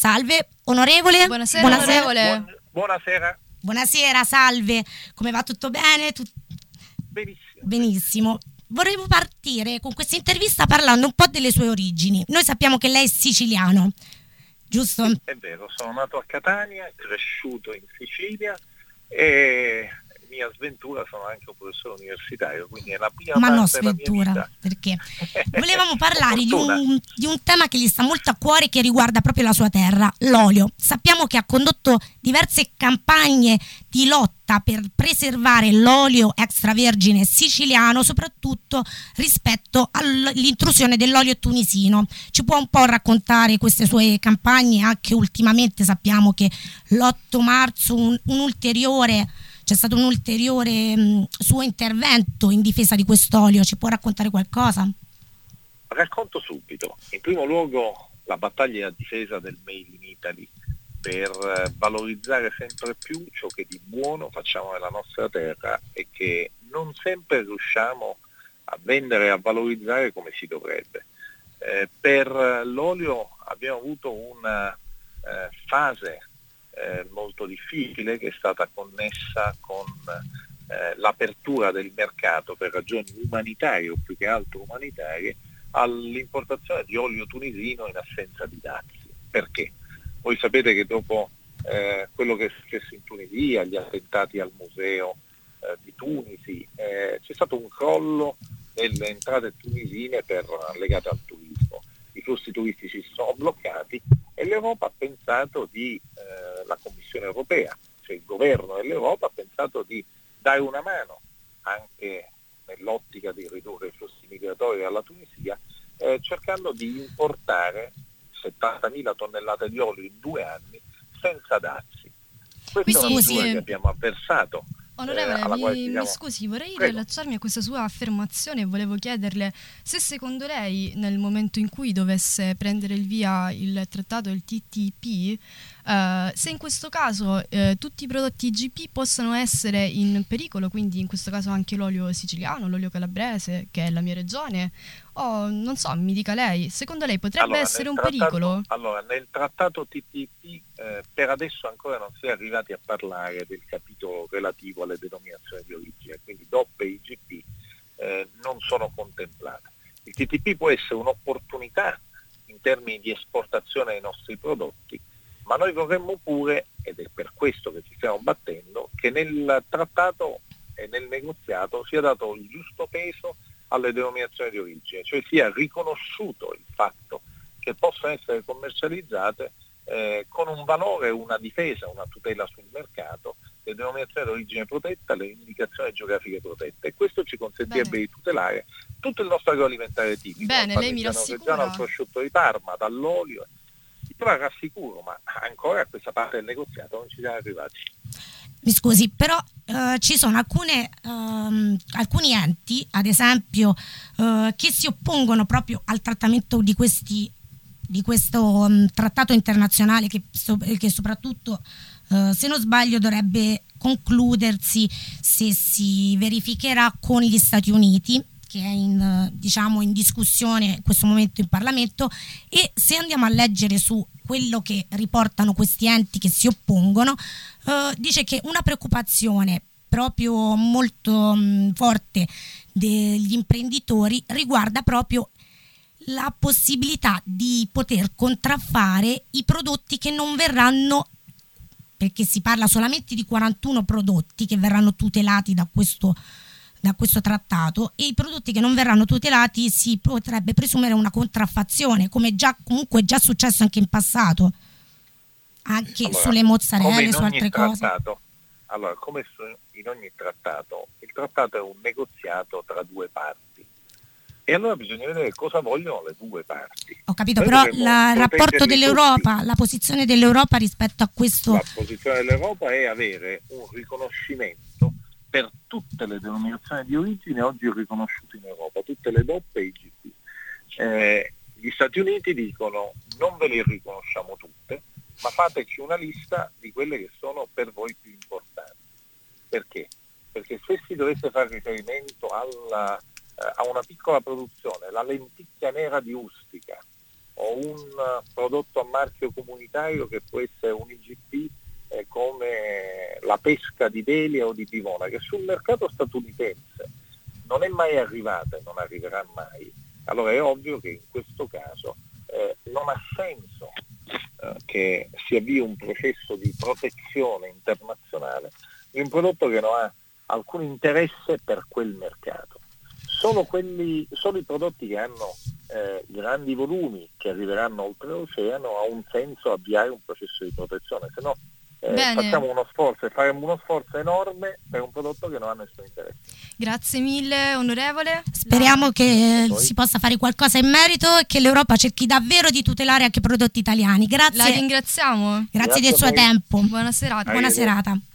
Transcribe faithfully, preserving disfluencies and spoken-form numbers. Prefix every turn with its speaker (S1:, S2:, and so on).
S1: Salve, onorevole.
S2: Buonasera,
S1: Buonasera.
S2: onorevole.
S3: Buon- buonasera.
S1: Buonasera, salve. Come va? Tutto bene? Tut-
S3: Benissimo.
S1: Benissimo. Vorremmo partire con questa intervista parlando un po' delle sue origini. Noi sappiamo che lei è siciliano, giusto?
S3: È vero, sono nato a Catania, cresciuto in Sicilia e mia sventura sono anche un professore universitario, quindi è la prima
S1: Ma
S3: parte
S1: no,
S3: della mia
S1: sventura,
S3: vita.
S1: perché volevamo parlare di
S3: Fortuna.
S1: un, di un tema che gli sta molto a cuore, che riguarda proprio la sua terra, l'olio. Sappiamo che ha condotto diverse campagne di lotta per preservare l'olio extravergine siciliano, soprattutto rispetto all'intrusione dell'olio tunisino. Ci può un po' raccontare queste sue campagne? Anche ultimamente sappiamo che l'otto marzo un, un ulteriore c'è stato un ulteriore mh, suo intervento in difesa di quest'olio. Ci può raccontare qualcosa?
S3: Racconto subito. In primo luogo la battaglia a difesa del Made in Italy per eh, valorizzare sempre più ciò che di buono facciamo nella nostra terra e che non sempre riusciamo a vendere e a valorizzare come si dovrebbe. Eh, per l'olio abbiamo avuto una eh, fase Eh, molto difficile, che è stata connessa con eh, l'apertura del mercato per ragioni umanitarie o più che altro umanitarie all'importazione di olio tunisino in assenza di dazi. Perché? Voi sapete che dopo eh, quello che è successo in Tunisia, gli attentati al museo eh, di Tunisi, eh, c'è stato un crollo delle entrate tunisine per, legate al turismo. I flussi turistici si sono bloccati e l'Europa ha pensato di, eh, la Commissione europea, cioè il governo dell'Europa ha pensato di dare una mano anche nell'ottica di ridurre i flussi migratori dalla Tunisia, eh, cercando di importare settantamila tonnellate di olio in due anni senza dazi. Questa
S2: Quindi,
S3: è una misura
S2: sì.
S3: che abbiamo avversato.
S2: Onorevole,
S3: eh, alla quale
S2: mi,
S3: ci
S2: mi
S3: siamo-
S2: scusi, vorrei
S3: Prego.
S2: riallacciarmi a questa sua affermazione e volevo chiederle se secondo lei nel momento in cui dovesse prendere il via il trattato, il T T P, eh, se in questo caso eh, tutti i prodotti I G P possano essere in pericolo, quindi in questo caso anche l'olio siciliano, l'olio calabrese, che è la mia regione, o non so, mi dica lei, secondo lei potrebbe
S3: Allora,
S2: essere
S3: nel
S2: un
S3: trattato-
S2: pericolo?
S3: Allora, nel trattato T T P eh, per adesso ancora non si è arrivati a parlare del capitolo relativo alle denominazioni di origine, quindi D O P e I G P eh, non sono contemplate. Il T T P può essere un'opportunità in termini di esportazione dei nostri prodotti, ma noi vorremmo pure, ed è per questo che ci stiamo battendo, che nel trattato e nel negoziato sia dato il giusto peso alle denominazioni di origine, cioè sia riconosciuto il fatto che possono essere commercializzate eh, con un valore, una difesa, una tutela sul mercato, le denominazioni di origine protetta, le indicazioni geografiche protette, e questo ci consentirebbe
S2: Bene.
S3: di tutelare tutto il nostro agroalimentare tipico,
S2: Bene,
S3: dal
S2: lei mi
S3: parmigiano
S2: rassicura?
S3: reggiano al prosciutto di Parma, dall'olio. Io la rassicuro, ma ancora a questa parte del negoziato non ci siamo arrivati.
S1: Mi scusi, però eh, ci sono alcune, ehm, alcuni enti, ad esempio, eh, che si oppongono proprio al trattamento di questi di questo um, trattato internazionale che, so, che soprattutto, eh, se non sbaglio, dovrebbe concludersi se si verificherà con gli Stati Uniti, che è in, eh, diciamo, in discussione in questo momento in Parlamento. E se andiamo a leggere su quello che riportano questi enti che si oppongono, eh, dice che una preoccupazione proprio molto mh, forte degli imprenditori riguarda proprio la possibilità di poter contraffare i prodotti che non verranno, perché si parla solamente di quarantuno prodotti che verranno tutelati da questo da questo trattato, e i prodotti che non verranno tutelati si potrebbe presumere una contraffazione, come già comunque è già successo anche in passato, anche
S3: Allora,
S1: sulle
S3: come
S1: mozzarelle,
S3: in
S1: su
S3: ogni
S1: altre cose.
S3: trattato, allora, come su- in ogni trattato, il trattato è un negoziato tra due parti. E allora bisogna vedere cosa vogliono le due parti.
S1: Ho capito,
S3: Noi
S1: però
S3: dovremmo
S1: la- il rapporto
S3: proteggerli
S1: dell'Europa, la posizione dell'Europa rispetto a questo.
S3: tutti. La posizione dell'Europa è avere un riconoscimento per tutte le denominazioni di origine oggi riconosciute in Europa, tutte le D O P e I G P. Eh, gli Stati Uniti dicono non ve le riconosciamo tutte, ma fateci una lista di quelle che sono per voi più importanti. Perché? Perché se si dovesse fare riferimento alla, eh, a una piccola produzione, la lenticchia nera di Ustica o o un prodotto a marchio comunitario che può essere un I G P eh, come la pesca di Delia o di Bivona, che sul mercato statunitense non è mai arrivata e non arriverà mai. Allora è ovvio che in questo caso eh, non ha senso eh, che si avvii un processo di protezione internazionale di un prodotto che non ha alcun interesse per quel mercato. Solo, quelli, solo i prodotti che hanno eh, grandi volumi, che arriveranno oltre l'oceano, ha un senso avviare un processo di protezione, se no eh, facciamo uno sforzo e faremo uno sforzo enorme per un prodotto che non ha nessun interesse.
S2: Grazie mille onorevole.
S1: Speriamo
S2: La...
S1: che si possa fare qualcosa in merito e che l'Europa cerchi davvero di tutelare anche i prodotti italiani. Grazie.
S2: La ringraziamo.
S1: Grazie, Grazie del suo tempo.
S2: Buona serata.
S1: Buona serata.